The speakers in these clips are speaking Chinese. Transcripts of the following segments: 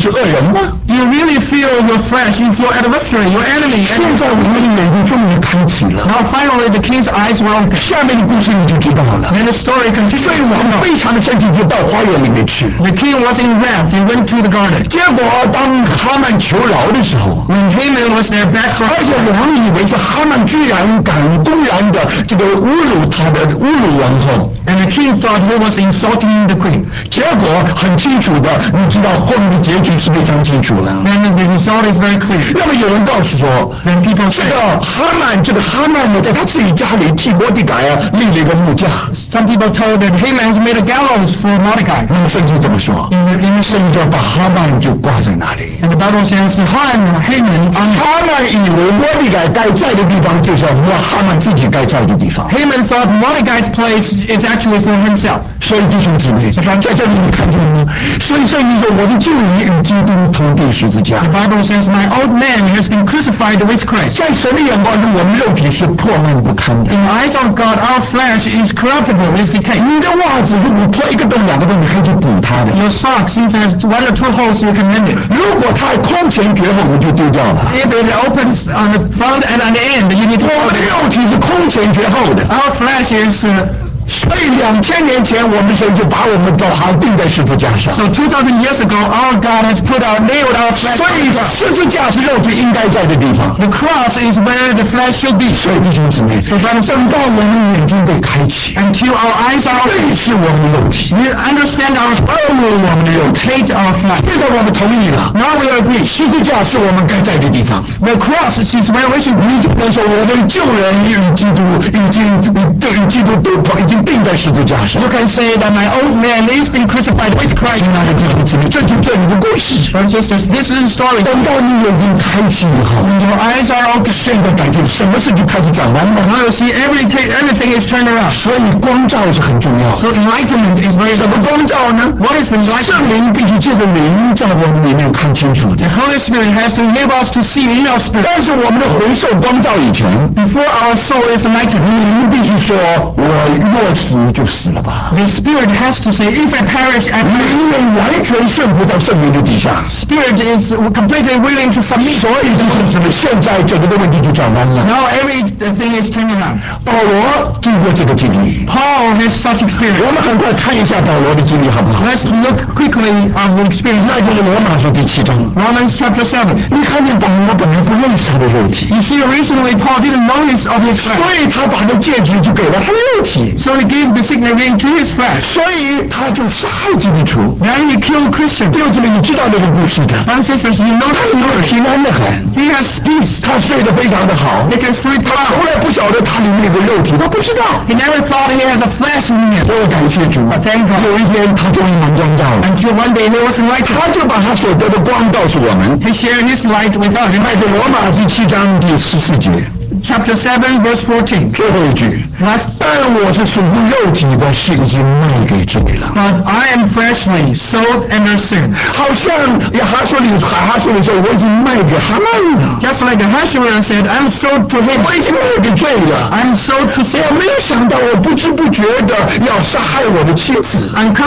是恶人吗？ Do you really feel your flesh is your adversary, your enemy? 现在我们的眼睛终于开启了。 Now finally the king's eyes were open. 下面的故事你就知道了。 Then the story 所以 continues. 王非常的生气，就到花园里面去。 The king was in wrath. He went to the garden. 结果当哈曼求饶的时候， When Haman was there back for 而且王以为是哈曼居然敢公然的这个侮辱王后， and the king thought he was insulting the queen. 结果很清楚的，你知道后面的结局是非常清楚了。 Then the result is very clear. 那么有人告诉说， Then people 这 say, 个哈曼呢，在他自己家里替摩地改立了一个木架。 some people told that Haman has made a gallows for Mordecai. 那么圣经怎么说？ In the 圣经就把哈曼就挂在那里。 And the Bible says Haman on 哈曼以为摩地改该在的地方就是哈曼自己该在的地方。 Haman thought Mordecai's place is actually for himself. 所以弟兄姊妹，在这里你看见吗？所以圣经说，我的旧人与基督同定十字架。 The Bible says, my old man has been crucified with Christ. 在神的眼光中，我们肉体是破烂不堪的。 In the eyes of God, our flesh is corruptible, is decayed. 你的袜子如果破一个洞、两个洞，你可以去补它的。 Your socks, if it has 1 or 2 holes, you can mend it. 如果它空前绝后，你就丢掉了。 If it opens on the front and on the end, you need to 我 hold 们的 it. 肉体是空前绝后的， Our flesh is... 所以2000年前，我们神就把我们都好像钉在十字架上。 So 2,000 years ago, our God has nailed our flesh. 所以十字架是肉体应该在的地方。 The cross is where the flesh should be. 所以弟兄姊妹，等到我们眼睛被开启， Until our eyes are 认 open, 识我们的肉体， we understand our 我们的肉体， hate our flesh. 现在我们同意了。 Now we agree. 十字架是我们该在的地方。 The cross is where we should be. 你就能说，我的旧人与基督与基督都已经钉在十字架上。 You can say that my old man is being crucified with Christ. 亲爱的弟兄姊妹，这就这一个故事。 Brothers and sisters, this is the story. 等到你眼睛开启以后， Your eyes are open. 现在感觉什么事就开始转弯了。 Now you see everything is turned around. 所以光照是很重要的。 So enlightenment is very 什么 important. 光照呢？ What is the 圣 enlightenment? 灵必须借着灵在我们里面看清楚的 The。Holy Spirit has to enable us to see in our spirit. 但是我们的回受光照以前， Before our soul is enlightened, 灵必须说：“我若死就死了吧。 the Spirit has to say, if I perish, I ”perish. 因为完全顺服在圣灵的底下， Spirit is completely willing to submit. 所以弟兄姊妹，现在整个的问题就转弯了。 Now everything is turned around. 保罗经过这个经历， Paul has such 我 experience. 们很快看一下保罗的经历好不好？ Let's look quickly on the experience. 那就是罗马书第7章。 Romans chapter 7. 你看见保罗本来不认识他的肉体， You see, originally Paul didn't know his of his 所 flesh. 以他把这戒指就给了他的肉体， So he gave the signet ring to his flesh. 所以他就杀了基督徒。 Then he killed Christians. 弟兄姊妹，你知道这个故事的？ Brothers and sisters, you know 他 the 里面 story. 平安的很， He has peace. 他睡得非常的好， He can sleep 他 well. 从来不晓得他里面有个肉体，他不知道。 He never thought he has a flesh in him. 所以感谢主， Thank God. 有一天他终于蒙光照了， Until one day he was enlightened. 他就把他所得的光告诉我们。 He shared his light with us. 在罗马第7章第14节 Chapter 7, verse 14. 最后一句， Last, 但我是属乎肉体的，是已经卖给罪了。 but I am freshly sold under sin. 好像哈说里说，我已经卖给哈曼了， Just like the Hashemon said, I'm sold to him. 我已经卖给罪了。 I'm sold to 我 sin. 没有想到，我不知不觉的要杀害我的妻子。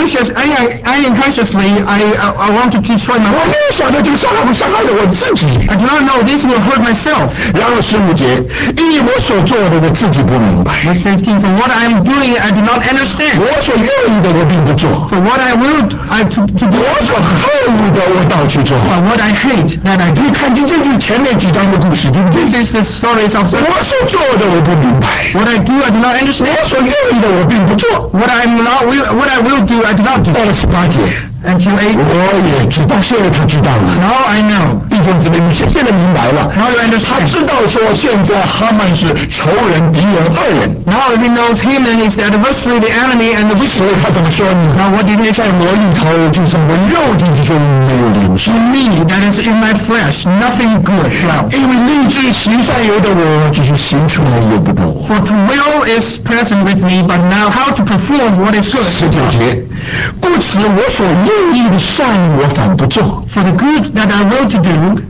Unconsciously, I want to destroy my 我 wife. 没有想到这个杀害了我自己。 I do not know this will hurt myself. 然后15节，因为我所做的我自己不明白， Verse 15, for what I am doing, I do not understand. 我所愿意的我并不做， For what I will to do, 我所恨恶的我倒去做。 but what I hate, that I do. 你看见这就是前面几章的故事，对不对？ This is the stories of 我所做的我不明白， what I do, I do not understand. 我所愿意的我并不做。 What I will do, I do not do. 到了18节， Until 8. 我也知道，现在他知道了。 Now I know. 弟兄姊妹，你现在明白了。 Now you 他 understand. 知道说现在哈曼是仇人、敌人、恶人， Now he knows Haman is the adversary, the enemy, and the wicked. 所以他怎么说呢？ Now what did he 在 say? 我里头，就是我肉体之中没有灵性。 In me, that is in my flesh, nothing good dwells. 因为立志行善由的我，只是行出来由不得我。 For to will is present with me, but now how to perform what is good? 19节，故此我所愿意的善，我反不做； For the good that I will to do, 这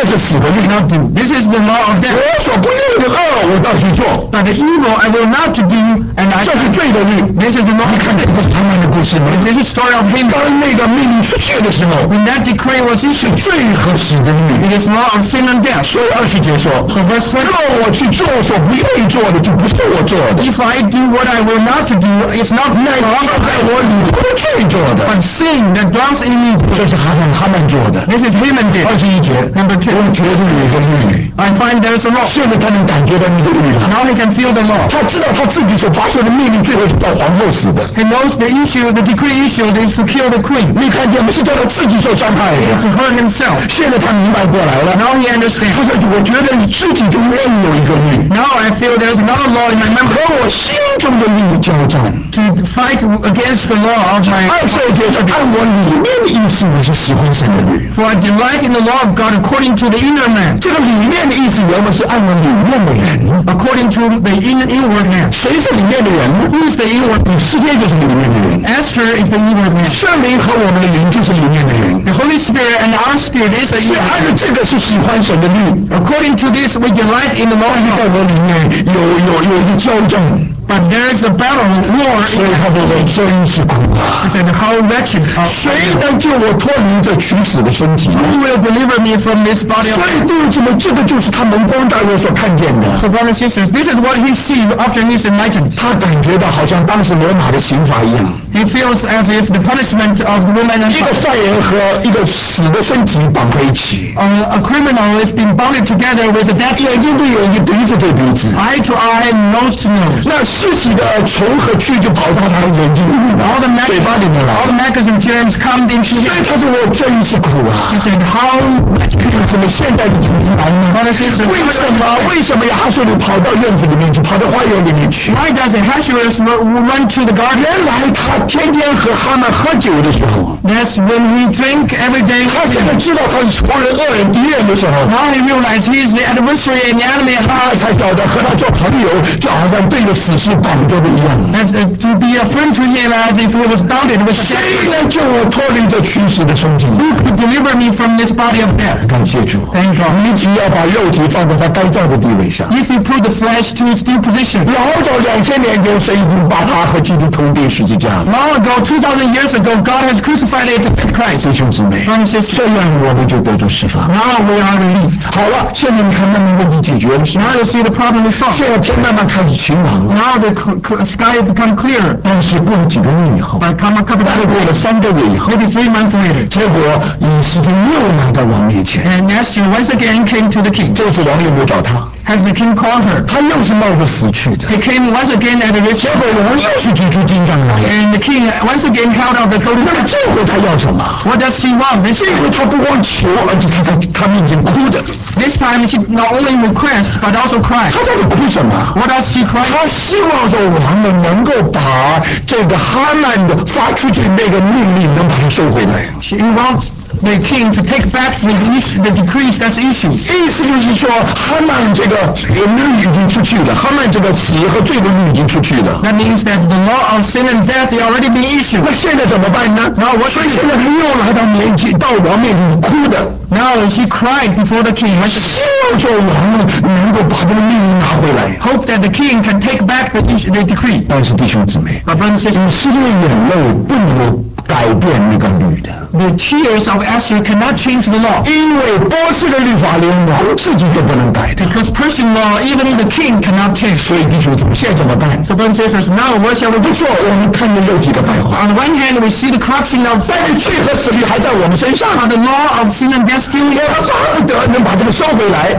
这是死的律。 not do. This is the law of death. 我所不愿意的恶，我倒去做。 But the evil I will not to do, and I. 这是罪的律。 This is the law. 你看这不是他们的故事吗？ This is the story of Haman. 当那个命令出去的时候， When that decree was 是 issued, 罪和死的律。 it is law of sin and death. 所以20节说， So verse 20. 若我去做所不愿意做的，就不是我做的， If I do what I will not to do, it's not 那 wrong, 是在我里头的罪做的。 but sin that dwells in me. 这是他们做的。 This is Haman did. 21节， Number 2. 我觉得有一个律， I find there is a law. 现在他能感觉到那个律了。 Now he can feel the law. 他知道他自己所发出的命令最后是叫皇后死的。 He knows the issue, the decree issued is to kill the queen. 你看见吗？是叫他自己受伤害 It is 的。 to hurt himself. 现在他明白过来了。 Now he understands. 他说：“我觉得你自己中间有一个律， Now I feel there is another law in my 和 memory 我心中的律交战。” to fight against the law of my. 22节说：“按我里面的意思，我是喜欢神的律。” For I delight in the law of God according to the inner man, 这个里面的意思原文是按我里面的人。 according to the inward man. 谁是里面的人呢？ Who is the inward man? 世界就是里面的人。 Esther is the inward man. 圣灵和我们的灵就是里面的人。 The Holy Spirit and our spirit is the 是 inward 按 man. 照这个是喜欢神的律， According to this, we delight in the law 但是 of 在 God. 我里面有一个交战， But there is a battle, war. 所以他说我真是苦啊！ He said, how wretched 谁 are you? 能救我脱离这取死的身体？ Who will deliver me from this body of 所 death? 以弟兄姊妹，这个就是他蒙光照我所看见的。 So brothers and sisters, this is what he sees after he is enlightened. 他感觉到好像当时罗马的刑罚一样， He feels as if the punishment of the Roman 一个 Empire, 犯人和一个死的身体绑在一起， a criminal is being bound together with a dead 眼睛对眼睛，鼻子对鼻子。 eye to eye, nose to nose. 那尸体的虫和蛆就跑到他的眼睛里面 All the 来，嘴巴里面 all 来。 the maggots and germs come into 所以 him. 他说我真是苦啊！ He said, how 怎么现在你就明白吗？ brothers and sisters, 为什么亚哈水里跑到院子里面去，跑到花园里面去？ why does Ahasuerus run to the garden? 原来他天天和哈曼喝酒的时候， That's when we drink every day. 他现在知道他是仇人、恶人、敌人的时候， Now he realized he is the adversary and the enemy. 他才晓得和他做朋友，就好像对着死尸绑着的一样。 As to be a friend to him as if he was bounded with 谁 death. 能救我脱离这驱使的身体？ Who could deliver me from this body of death? 感谢主。 Thank God. 你只要把肉体放在他该在的地位上。 If you put the flesh to its due position. 老早2000年前，神已经把他和基督同定十字架了。 Long ago, 2,000 years ago, God has crucified it with Christ. 弟兄姊妹， Brothers and sisters, 这样我们就得到释放。 now we are relieved. 好了，现在你看慢慢问题解决了，是吗？ Now you see the problem is solved. 现在天慢慢开始晴朗了， Now the sky become clearer. 但是过了几个月以后， But come a couple 大概 of 过了 days, 3个月以后， maybe 3 months later, 结果以斯帖又来到王面前， and Esther once again came to the king. 这次王又没有找他， Has the king called her? 他又是冒着死去的。 He came once again at the risk, 结果王又是举出金杖来， and the king once again held out the golden 那么 cup. 这回他要什么？ What does she want? 这回他不光求，而且他在他面前哭的。 This time she not only requests but also cries. 他在这哭什么？ What does she cry? 他希望说王们能够把这个哈曼的发出去那个命令能把它收回来。 She wants the king to take back the decrees that's issued. 意思就是说，哈曼这个律已经出去了，哈曼这个死和罪的律已经出去了。 That means that the law of sin and death is already being issued. 那现在怎么办呢？所以现在他又来到王面前哭的， Now she cried before the king, 希望说王们能够把这个命令拿回来。 hope that the king can take back the decree. 但是弟兄姊妹， But brothers and sisters, 以色列眼泪不能够改变那个律的。 the tears of Esther cannot change the law. 因为波斯的律法连王自己都不能改的， Because Persian law, even the king cannot change. 所以弟兄姊妹，现在怎么办？ So brothers and sisters, now what shall we 不 do? 说我们看见肉体的败坏， On the one hand, we see the corruption of 但是罪和死律还在我们身上。 the law of sin and death still 我 here. 们巴不得能把这个收回来，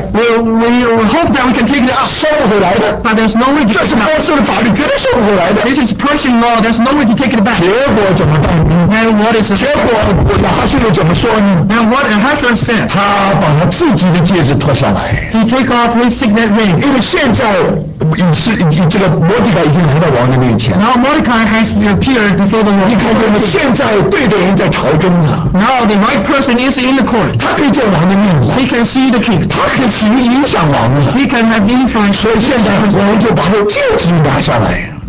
We hope that we can take it up. 收不回来的。 But there's no way to 这 take 是 it 波 up. 斯的法律，绝对收不回来的。 This is Persian law. There's no way to take it back. 结果怎么办呢？ And what is the 结果亚哈谢又怎么说呢？ Now what Ahasuerus said? 他把他自己的戒指脱下来， He took off his signet ring. 因为现在这个摩底改已经来到王的面前。 Now Mordecai has appeared before the 你看见吗？ Lord. 现在对的人在朝中了， Now the right person is in the court. 他可以见王的面了， He can see the king. 他可以影响王了。 He can have influence. 所以现在我们就把这戒指拿下来。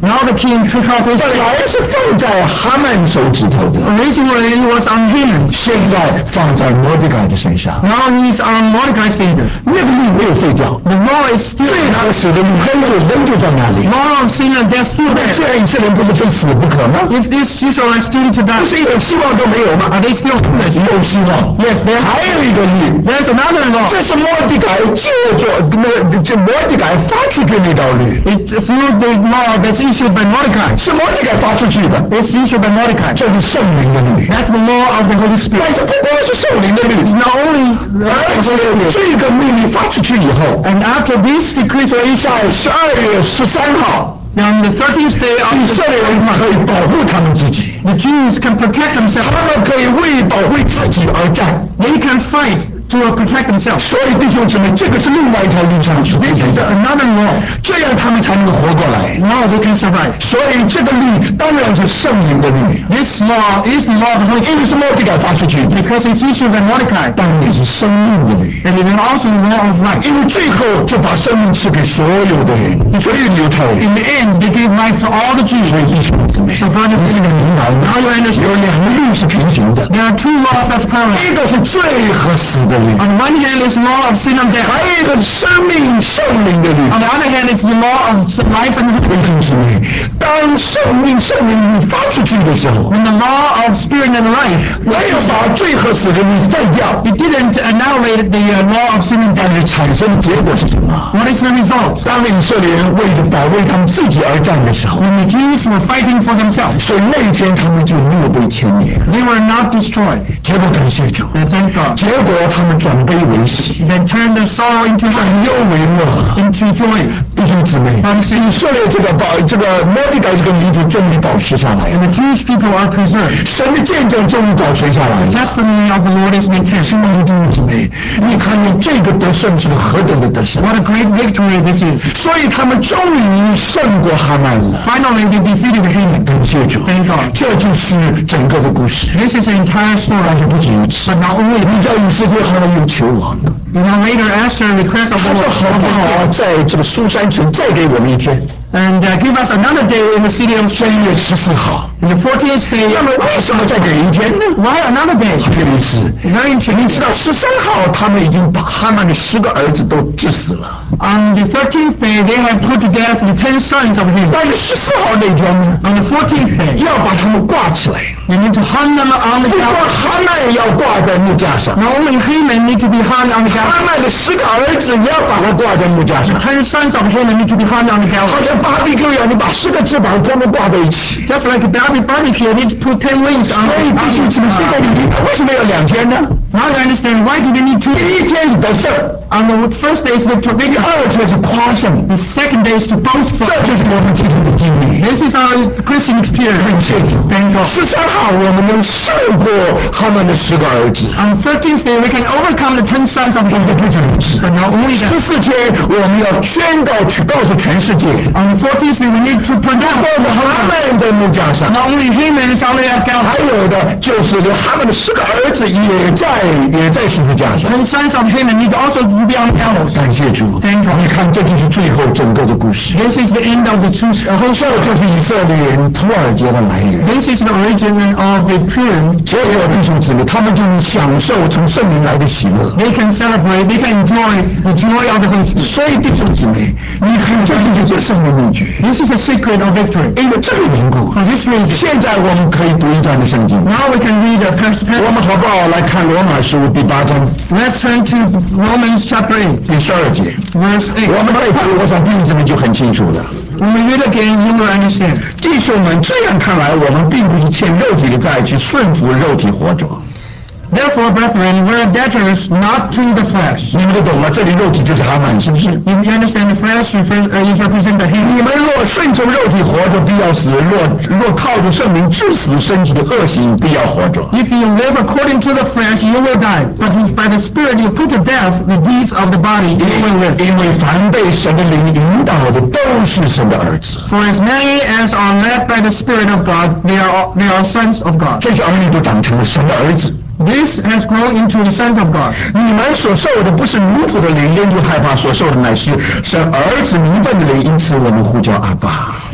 Now the king took off his 本来是放在哈曼手指头的， Originally it was on Haman. 现在放在摩迪改的身上。 Now he's on Mordecai's finger. 那个律没有废掉， The law is still 最合适的律仍旧在那里。 law of sin and death still 那 there. 这样以色列人不是非死不可吗？ If these Israelites still to 不 die, 是一点希望都没有吗？ are they still foolish? 有希望。 Yes, there. 还有一个律， There's another law. 这是摩迪改就做这摩迪改发出去那道律， It's through the law that's issued by Mordecai. 是摩迪改发出去的， It's issued by Mordecai. 这是圣灵的律。 That's the law of the Holy 但 Spirit. 是不光是圣灵的律， Not only 而且这个命令发出去以后， and after this decree were issued 在12月13号， on the 13th day 以 of 色列人可以保护他们自己， the Jews can protect themselves. 他们可以为保护自己而战。 They can fight to protect themselves. 所以弟兄姊妹，这个是另外一条律上去， This is another law. 这样他们才能活过来。 Now they can survive. 所以这个律当然是圣灵的律， This law is the law of the Holy 因为 Spirit 是摩迪改发出去的， because it's issued by Mordecai. 当然也是生命的律。 And it is also the law of life. 因为最后就把生命赐给所有的人，所有犹太人。 In the end, they gave life to all the 所 Jews. 以弟兄姊妹， So brothers 你 and 这个 sisters, 明白 now you 吗？ understand. 有两个律是平行的， There are two laws that's parallel. 一个是最合适的律， On one hand is law of sin and death. 还有一个是生命圣灵的律。 On the other hand is the law of life and 弟兄姊妹，当圣灵律发出去的时候， when the law of spirit and life, 没有把最合适的律废掉， it didn't annihilate the law of sin and 但 death. 是产生的结果是什么？ What is the result? 当以色列人为着保卫他们自己而战的时候， When the Jews were fighting for themselves, 所以那一天他们就没有被牵连。 they were not destroyed. 结果感谢主， And thank God. 结果他们转悲为喜， They turned their sorrow into 转 joy. 忧为乐。 Into joy. 弟兄姊妹，以色列这个摩迪改这个民族终于保持下来 And 了， the Jewish people are preserved. 神的见证终于保存下来 The 了。 testimony of the Lord is maintained. 亲爱的弟兄姊妹，你看见这个得胜是个何等的得胜！ What a great victory this is. 所以他们终于胜过哈曼了。 Finally, they defeated Haman. 感谢主， Thank God. 这就是整个的故事。 This is the entire 但 story. 是不仅如此， But not only 你 that, 知道以色列后来又求王， later Esther requests of 他 the 说好不好 Lord 在这个苏珊城再给我们一天 and give us another day in the city of ？3月14号。 In the 14th day. 那么为什么再给一天呢？ Why another day? 很有意思。 Very 你 interesting. 知道13号他们已经把哈曼的10个儿子都治死了， On the 13th day, they have put to death the 10 sons of Haman. 但是14号那天呢， On the 14th day, 要把他们挂起来。 you need to hang them on the 不光 gallows. 哈曼要挂在木架上， Not only Haman need to be hung on the 哈 gallows. 曼的10个儿子也要把他挂在木架上， 10 sons of Haman need to be hung on the 好 gallows. 像芭比 Q 一样，你把10个翅膀通通挂在一起。 Just like a barbecue, you need to put 10 wings on 所以弟兄姊妹，现在 the 你明白为什么要2天呢？ Now you understand why do they need 2 第 days? 一天是得胜， On the first day is the 第 victory. 2天是夸胜， The second day is to boast. 这就是我们今天的经历。 This is our Christian 感 experience. 谢主。 Thank God. 13号我们能胜过他们的10个儿子， On 13th day, we can overcome the 10 sons of 不 Haman. 仅如此。 But not only that, 14天我们要宣告去告诉全世界， on the 14th day, we need to 不 pronounce 光是哈曼在木架上， not only Haman is on the gallows, 还有的就是连哈曼的10个儿子也在十字架上。 10 sons of Haman need also to be on the gallows. 感谢主， Thank God. 你看这就是最后整个的故事。 This is the end of the whole 这 story. 就是以色列人土耳其的来源。 This is the origin of the Purim. 结果弟兄姊妹，他们就能享受从圣灵来的喜乐。 They can celebrate, they can enjoy the joy of the Holy Spirit. 所以弟兄姊妹，你看这就是最圣的秘诀。 This is a secret of victory. 因为这个缘故， For this reason, 现在我们可以读一段的圣经。 now we can read the first 我 passage. 们好不好来看罗马书第8章 Let's turn to Romans chapter 8, 第12节？ verse 8. 我们来读，我想弟兄姊妹就很清楚了。 When we read again, you will understand. 弟兄们，这样看来，我们并不是欠肉体的债，去顺服肉体活着。 Therefore, brethren, we're debtors not to the flesh. 你们都懂了，这里肉体就是哈曼，是不是？ You understand the flesh is represented by him. 你们若顺从肉体活着，必要死；若靠着圣灵治死身体的恶行，必要活着。 If you live according to the flesh, you will die. But if by the Spirit you put to death the deeds of the body, you will live. 因为凡被神的灵引导的，都是神的儿子。 For as many as are led by the Spirit of God, they are sons of God. 这些儿女都长成了神的儿子。 This has grown into the sons of God. 你们所受的不是奴仆的灵，因就害怕；所受的乃是神儿子名分的灵，因此我们呼叫阿爸。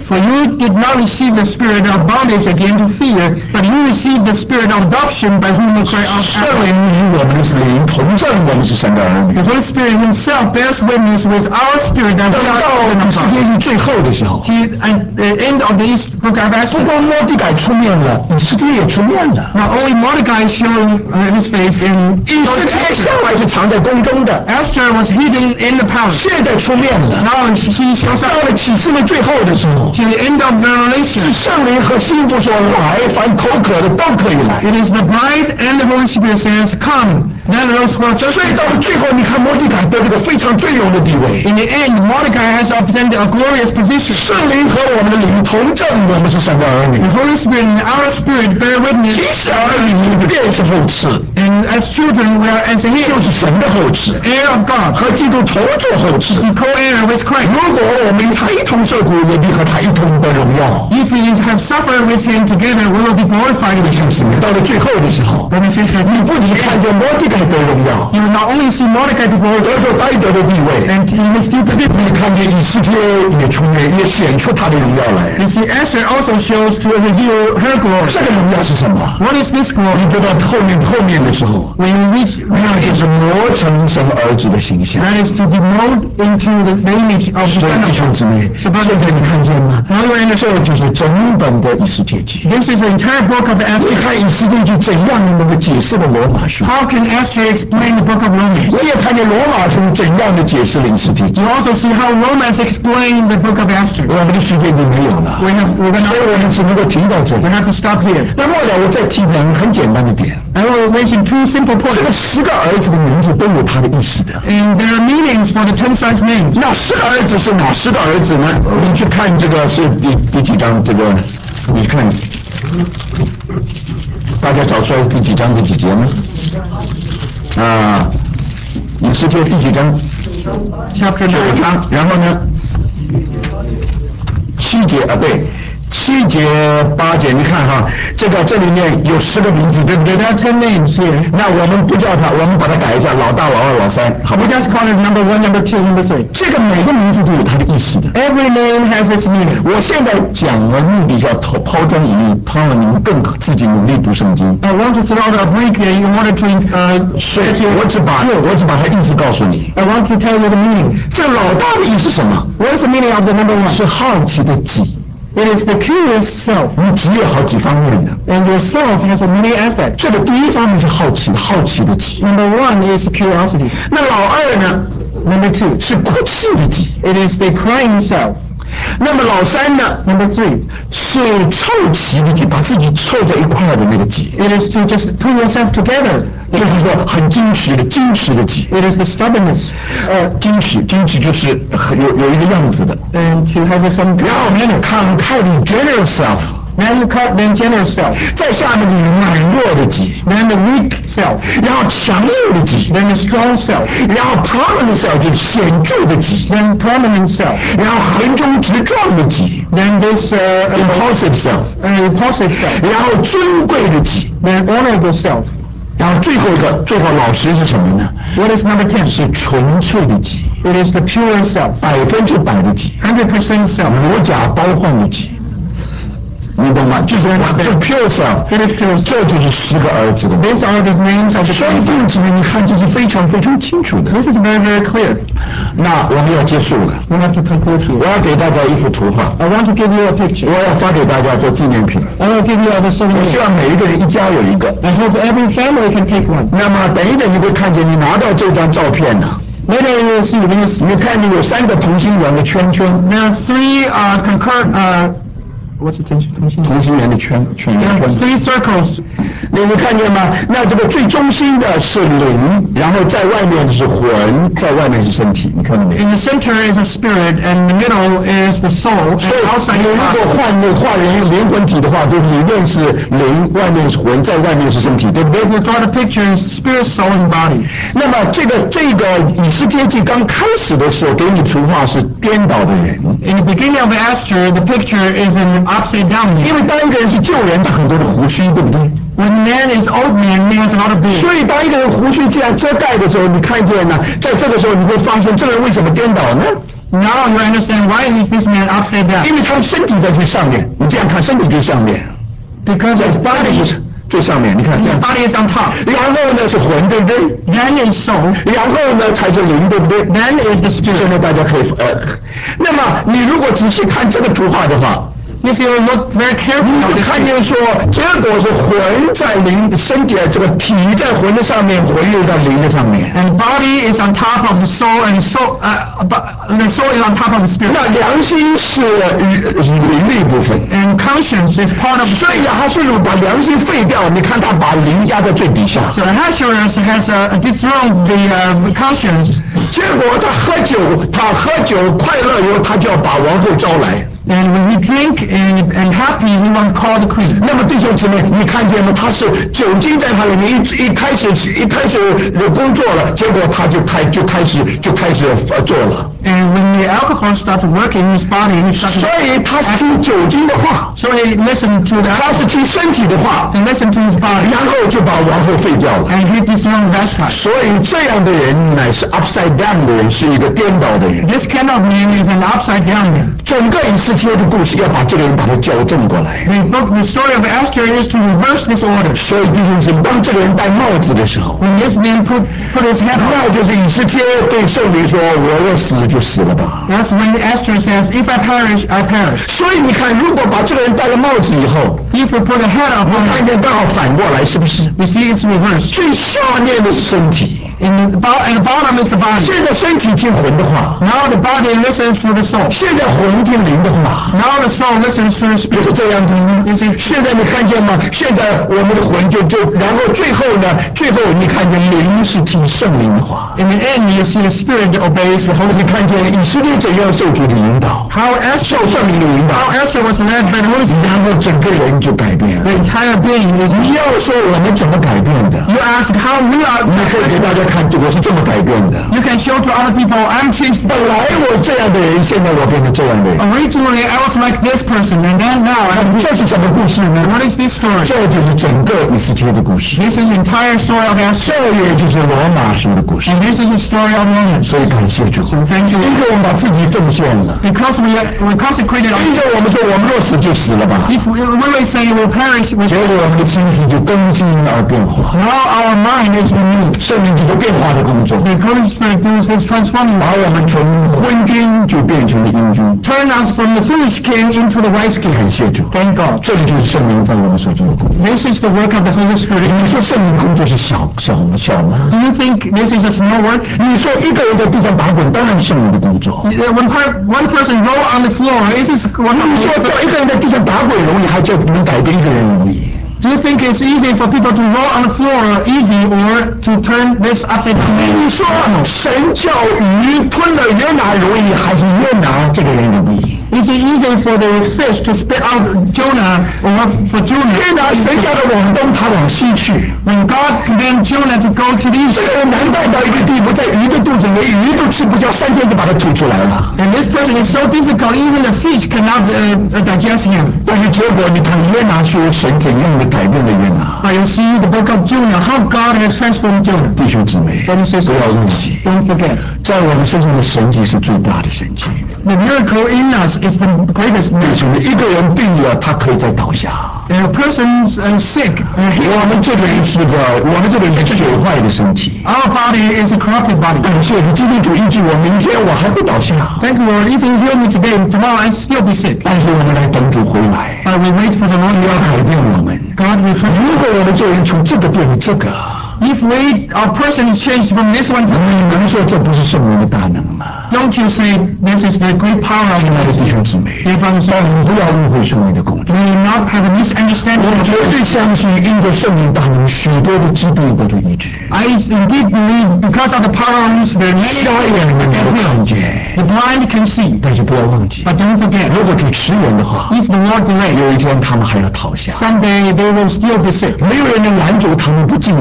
For you did not receive the spirit of bondage again to fear, but you received the spirit of adoption by whom we cry out, 圣 Abba. 灵与我们的灵同证，我们是神的儿女。 The Holy Spirit Himself bears witness with our spirit that 等 we are 到 children 以 of 斯 God. 帖记最后的时候， Till at the end of this book of 不 Esther, 光摩地改出面了，以斯帖也出面了。 not only Mordecai showing his face in 以斯帖向 Esther. 来是藏在宫中的， Esther was hidden in the palace. 现在出面了。 Now he shows 到 up 了启示录最后的时候， till the end of Revelation. 是圣灵和心腹说来，凡口渴的都可以来。 It is the bride and the Holy Spirit says, come. Then those who are 所 thirsty. 以到了最后，你看摩地改得这个非常尊荣的地位。 In the end, Mordecai has obtained a glorious position. 圣灵和我们的灵同证，我们是神的儿女。 The Holy Spirit and our spirit bear 其 witness, 实儿女便是后嗣， and as children we are as 就 heirs, 是神的后嗣， heir of God, 和基督同作后嗣。 co-heir with Christ. 如果我们与他一同受苦，也必和他一同得荣耀。 If we have suffered with him together, we will be glorified with 弟 him. 兄姊妹，到了最后的时候， Brothers and sisters, 你不仅看见摩地改得荣耀， you will not only see Mordecai be glorified 得着该得的地位， and in his due position, 你看见以斯帖也出面，也显出他的荣耀来。 you see Esther also shows to reveal her glory. 这个荣耀是什么？ What is this glory? 你知道后面的时候， When you reach 那就是磨成神儿子的形象。 that is to be molded into the image of the 所以 Son 弟 of 兄 God. 姊妹，现在你看见吗？ Now you understand. 这就是整本的以斯帖记。 This is the entire book of 你 Esther. 看以斯帖记怎样能够解释了罗马书？ How can Esther explain the book of Romans? 你也看见罗马书怎样的解释了以斯帖记。 You also see how Romans explain the book of Esther. 我们的时间已经没有了， We're 所以我们只能够停到这里 we。have to stop here. 那末了，我再提两个很简单的点。 I will mention two simple 这个 points. 10个儿子的名字都有他的意思的。 And there are meanings for the 10 sons' names. 那10个儿子是哪10个儿子呢？你去看这个是第几章？这个你看，大家找出来是第几章第几节吗？以斯帖第几章 Chapter ？9 9. 章。然后呢？7节啊，对。7节8节，你看哈，这里面有10个名字，对不对？ There are 10 names here. 那我们不叫他，我们把它改一下，老大、老二、老三，好 We 吧？ just call it number 1, number 2, number 3. 这个每个名字都有它的意思的。 Every name has its meaning. 我现在讲的目的叫抛砖引玉，盼望你们更自己努力读圣经。 I want to throw out a brick here in order to 所以我只把它意思告诉你。 I want to tell you the meaning. 这老大的意思是什么？ What is the meaning of the number 1? 是好奇的己。 It is the curious self. 你己有好几方面的。 And your self has a many aspects. 这个第一方面是好奇的己。 Number 1 is curiosity. 那老二呢？ Number 2, 是哭泣的己。 it is the crying self. 那么老三呢？ Number 3, 是凑齐的己，把自己凑在一块的那个己。 it is to just put yourself together. 就是说很矜持的己。 It is the stubbornness. 矜持就是有一个样子的。 And to have some 然后呢，慷慨的 generous self， then generous self. 在下面的软弱的己， Then the weak self. 然后强硬的己， Then the strong self. 然后 prominent self 就是显著的己， Then prominent self. 然后横冲直撞的己 Then this impulsive self， impulsive self. 然后尊贵的己， Then honorable self. 然后最后老实是什么呢？ What is number 10? 是纯粹的己， It is the pure self. 100%的己， 100% self. 无假包换的己。你懂吗？就是pure self， It is pure self. 这就是10个儿子的。 These are the names of the 所以 10 sons. 弟兄你看这是非常非常清楚的。 This is very, very clear. 那我们要结束了， We have to conclude 我 here. 要给大家一幅图画， I want to give you a picture. 我要发给大家做纪念品。 I will give you other 我希 souvenir. 望每一个人一家有一个。 I hope every family can take one. 那么等一等你会看见，你拿到这张照片呢， Later you will see this. 你看见有3个同心圆的圈圈， There are 3 concurrent. What's the tension? 同心圆的圈 There are 3 circles. 你看见吗？那这个最中心的是灵，然后在外面是魂，在外面是身体，你看到没有？ In the center is a spirit, and the middle is the soul, 所以 and outside 你 is 如果 body. 画人灵魂体的话，就是里面是灵，外面是魂，在外面是身体，对不对？ If you draw the picture, it's spirit, soul, and body. 那么这个以斯帖记刚开始的时候给你图画是颠倒的人， In the beginning of Esther, the picture is an upside down 因 man. 为当一个人是旧人，他很多的胡须，对不对？ When man is old man, he has a lot of beard. 所以当一个人胡须这样遮盖的时候，你看见呢，在这个时候你会发现这个人为什么颠倒呢？ Now you understand why is this man upside down? 因为他的身体在最上面，你这样看，身体最上面， Because his 身 body, 体最上面，你看这 his 样。 body is on top. 然后呢是魂，对不对？ Then is soul. 然后呢才是灵，对不对？ Then is the 现 spirit. 在大家可以那么你如果仔细看这个图画的话， If you look very 你 carefully 就 at 看 this, 见说，结果是魂在灵身体，这个体在魂的上面，魂又在灵的上面。 and body is on top of the soul, and the soul is on top of the spirit. 那良心是灵的一部分。 And conscience is part of the 所以 spirit. 亚哈水鲁把良心废掉，你看他把灵压在最底下， So Ahasuerus has dethroned the conscience, 结果他喝酒快乐以后，他就要把王后招来。 and when he drink and happy, he won't call the queen. 那么弟兄姊妹，你看见吗？他是酒精在他里面一开始工作了，结果他就开始做了。 And when the alcohol starts working in his body, he starts 所以他是听酒精的话， so he listened to 他 that 是听身体的话， and listened to his body, 然后就把王后废掉了。 and he dethroned Vashti. 所以这样的人乃是 upside down 的人，是一个颠倒的人。 This kind of man is an upside down man. 整个以斯帖的故事要把这个人把他矫正过来。 The story of Esther is to reverse this order. 所以弟兄姊妹，当这个人戴帽子的时候， When this man put his head on, 那就是以斯帖对圣灵说：“我若死就死了吧。” that's when Esther says, "If I perish, I perish." 所以你看，如果把这个人戴了帽子以后， If you put a head on 我看 him, 见刚好反过来，是不是？ you see it's reversed. 最下面的是身体， And the bottom is the body. 现在身体听魂的话， Now the body listens to the soul. 现在魂听灵的话， Now the soul listens to the 不 spirit. 是这样子吗 You see?？ 现在你看见吗？现在我们的魂然后最后呢？最后你看见灵是听圣灵的话。 In the end, you see the spirit obeys the Holy 你 Spirit. 看见以色列怎样受主的引导， How Esther 受圣灵的引导， was led by the Holy Spirit. 然后整个人就改变 The 了。 entire being is. 你要说我们怎么改变的？ You ask how we are. 你可以给大家看，我是这么改变的。 You can show to other people, I'm changed. 本来我这样的人，现在我变成这样的人。 Originally, I was like this person, and then now I'm. 这是什么故事呢？ What is this story? 这就是整个以斯帖的故事， This is the entire story of Esther, 这也就是罗马书的故事。 and this is the story of Romans. 所以感谢主， So thank you. 因着我们把自己奉献了， Because we consecrated 因 our. 着我们说我们若死就死了吧， If we really say we'll perish, 结果我们的心思就更新而变化， now our mind is renewed. 圣灵就做变化的工作， The Holy Spirit does this transforming, 把我们从昏君就变成了英君。 turn us from the foolish king into the wise king. 感谢主， Thank God. 这里就是圣灵在我们所做的工作。 This is the work of the Holy Spirit. 你说圣灵工作是小吗？ Do you think this is a small work? 你说一个人在地上打滚，当然是圣灵的工作。 One person roll on the floor, this is one 你说 of 叫一个人在地上打滚容易，还叫能改变一个人容易？ Do you think it's easy for people to roll on the floor easy or to turn this upside down? 你说神叫鱼吞了约拿容易，还是约拿这个人容易？ Is it easy for the fish to spit out Jonah or for Jonah? 约拿神叫他往东，他往西去。 When God commanded Jonah to go to the 这 east, 个人难带到一个地步，在鱼的肚子里，鱼都吃不消，3天就把它吐出来了。 and this person is so difficult, even the fish cannot digest him. 但是结果你看约拿说神怎样的改变了约拿。 But you see the book of Jonah, how God has transformed Jonah. 弟兄姊妹， Brothers and 不要 sisters, 忘记， don't forget. 在我们身上的神迹是最大的神迹。 The miracle in us is the greatest 弟 miracle. 兄们，一个人病了，他可以再倒下。 If a person's sick, 我们这个人是毁坏的身体。 our body is a corrupted body. 感谢你，今天主医治我，明天我还会倒下。 Thank you, Lord. If you heal me today, tomorrow I still be sick. 但是我们来等主回来， But we wait for the Lord. 主要改变我们。 God will transform. 如果我们这人从这个变成这个， If our person is changed from this one to 你能说这不是圣灵的大能吗？ don't you say this is the great power of 亲爱的 God? 弟兄姊妹， Dear brothers and 但 sisters, 你不要误会圣灵的工作。 we will not have a 我 misunderstanding. 绝对相信，因着圣灵大能，许多的疾病得到医治。 I indeed believe because of the power of the Spirit, 瞎 many 眼能够 can 看 heal. 见， The blind can see. 但是不要忘记， But don't forget, 如果主迟延的话， if the Lord delay, 有一天他们还要逃下。 someday they will still be sick. 没有人能拦阻他们不进到坟墓里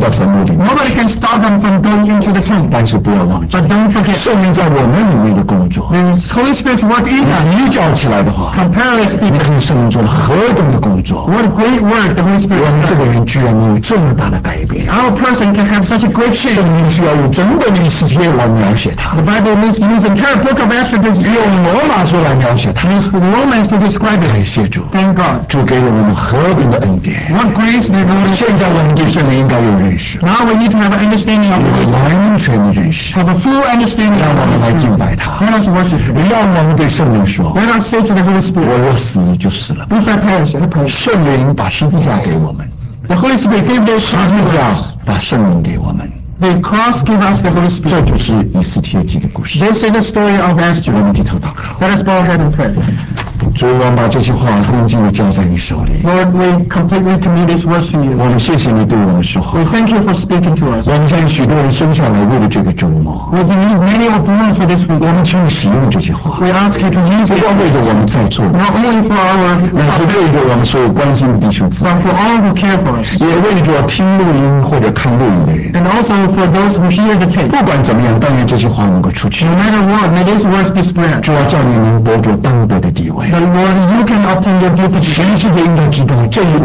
里面。 Nobody can stop them from going into the tomb. 但是不要忘记， But don't forget, 圣灵在我们里面的工作， the Holy Spirit's work in us. 比较起来的话， Comparatively, 你看圣灵做了何等的工作， what great work the Holy Spirit 我们 has 这 done. 个人居然能有这么大的改变。 Our person can have such a great 圣 change. 灵需要用整本历史节来描写它， The Bible needs to use the entire book of Acts to 用罗马书来描写它。 use the Romans to describe 感 it. 谢主， Thank God. 主给了我们何等的恩典。 What grace did Lord. 现在我们对圣灵应该有认识， Now we need to have an understanding of the Holy 有 Spirit. 完全的认识， Have a full understanding 让 of 我 the 们来 Holy 敬 Spirit. 拜他， Let us worship Him. 让我们对圣灵说： Let us say to the Holy 我 Spirit, 若死就死了。 if I perish, I perish. 圣灵把十字架给我们， The Holy Spirit gave this 十 cross 字 to 架 us. 把圣灵给我们， The cross gave us the Holy 这 Spirit. 就是以斯帖记的故事。 This is the story of 我 Esther. 们低头祷告， Let us bow our head and pray. 主，我们把这些话恭敬的交在你手里。 Lord, we completely commit these words to 我 you. 们谢谢你对我们说话。 We thank you for speaking to us. 我们将许多人生下来为了这个周末， We believe many are born for this 我 week. 们请你使用这些话， We ask you to use 不 it 光为着我们在座的， not only for our 乃是为着我们所有关心的弟兄姊妹， but for all who care for us, 也为着听录音或者看录音的人。 and also for those who hear the tape. 不管怎么样，但愿这些话能够出去。 No matter what, may these words be spread. 主要叫你能得着当得的地位。 But Lord, you can obtain your due position. 全世界应该知道，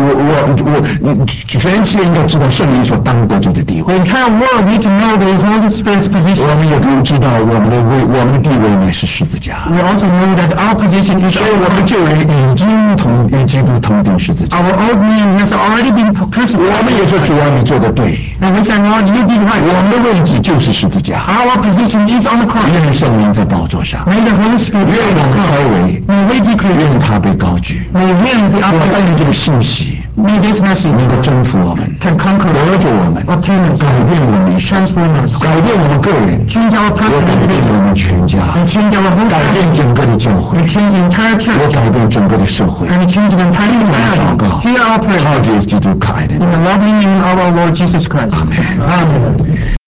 全世界应该知道圣灵所当得着的地 The 位。 entire world need to know the Holy Spirit's position. 我们也都知道，我们的地位乃是十字架。 We also know that our position is 所以我们旧人已经与基督同定十字架。 our old man has already been 我 crucified. 们也说主啊，你做得对， And we say, Lord, you did 我 right. 们的位置就是十字架。 Our position is on the cross. 愿圣灵在宝座上， May the Holy Spirit 愿 take 我们 the 稍 cross. 微， May we decrease. 愿他被高举。 May him be 我 uplifted. 但愿这个信息 May this message 能够征服我们， can conquer 得 us, 着我们， obtain us, 改变我们一生， transform us, 改变我们个人， change our 我 person 改变 individual, 我们全家， and change our whole 改 family, 变整个的教会， and change the entire 我 church, 改变整个的社会。 and change the entire 祷 society. 告， Hear our prayer. 靠着基督可爱的 In the lovely name of our Lord Jesus Christ. Amen. Amen.